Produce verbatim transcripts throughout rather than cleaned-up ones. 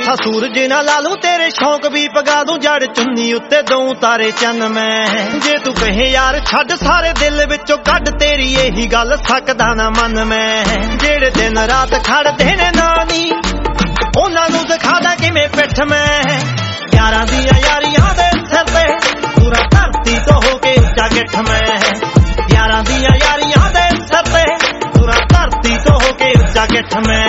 ਝੂਠਾ सूरज ना ला लूं तेरे शौक भी पगा दूं जड़ चुन्नी उत्ते दूं तारे चन मैं जे तू कहे यार छड्ड सारे दिल विचों कढ तेरी यही गल सकदा ना मन मैं जेड़े दिन रात खड़दे ने नानी उन्हां नूं दिखादा किवें पिठ मैं यारां दियां यारियां दे सिर ते पूरा धरती तो हो के उच्चा गिठ मैं यारां दियां यारियां दे सिर ते पूरा धरती तो हो के उच्चा गिठ मैं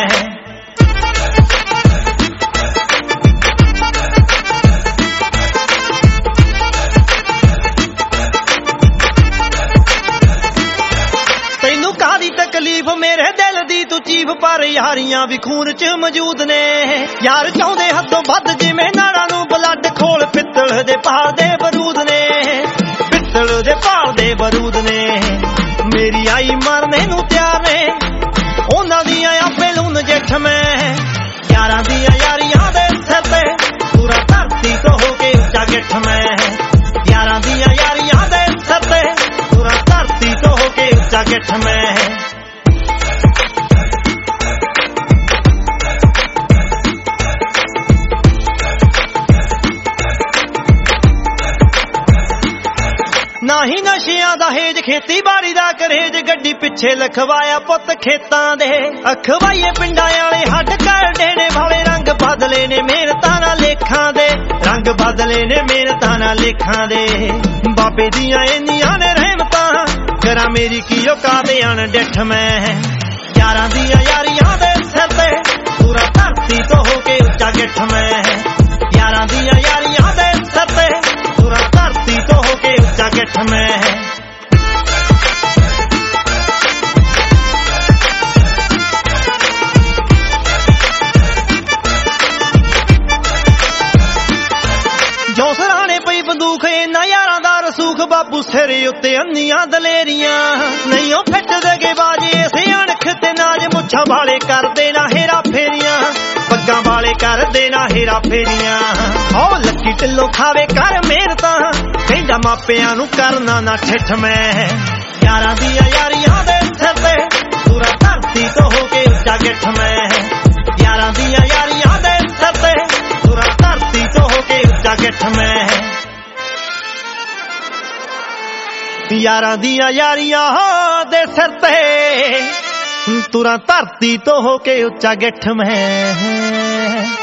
तकलीफ मेरे दिल दी तू चीफ पर यारियां भी खून च मौजूद ने यार चाहुंदे हदों वध जिवें नाड़ां नूं ब्लड खोल पित्तल दे भाल दे बरूद ने पित्तल दे भाल दे बरूद ने मेरी आई मरने नूं तैयार ने उन्हां दियां आपे लून जेठ मैं यारां दियां यारियां दे सिर ते पूरा धरती तो हो के उच्चा गिठ मैं यारां दियां यारियां दे सिर ते पूरा धरती तो हो के उच्चा गिठ मैं नाही नशियां दा हेज खेतीबाड़ी दा करेज गड्डी पिछे लखवाया पुत खेतां दे अखवाइए पिंडां वाले हट कर देने भावे रंग बदले ने मेहनतां नाल लेखां दे रंग बदले ने मेहनतां नाल लेखां दे बाबे दियां इन्नियां ने रहमतां करा मेरी की औकात अण डिठ मैं यारां दियां यारियां दे सिर ते पूरा धरती तो हो के उच्चा गिठ मैं यारां दियां यारियां दे सिर ते पूरा धरती तो हो के उच्चा गिठ मैं जो सराहने पई बंदूक इन्ना यारां दा रसूख बाबू सिर उत्ते अन्नियां दलेरियां नहीं ओ फिट दगे बाजे इसे अणख ते नाज मुच्छां वाले करदे ना हेरा फेरियां पग्गां वाले करदे ना हेरा फेरियां ओ लक्की ढिल्लों खावे कर मेहनतां कहंदा मापियां नूं करना ना ठिठ मैं यारां दियां यारियां दे सिर ते पूरा धरती तो हो के उच्चा गिठ मैं यारां दियां यारियां दे सिर ते पूरा धरती तो हो के उच्चा गिठ मैं यारां दियां यारियां दे सिर ते तुरा धरती तो हो के उच्चा गिठ मैं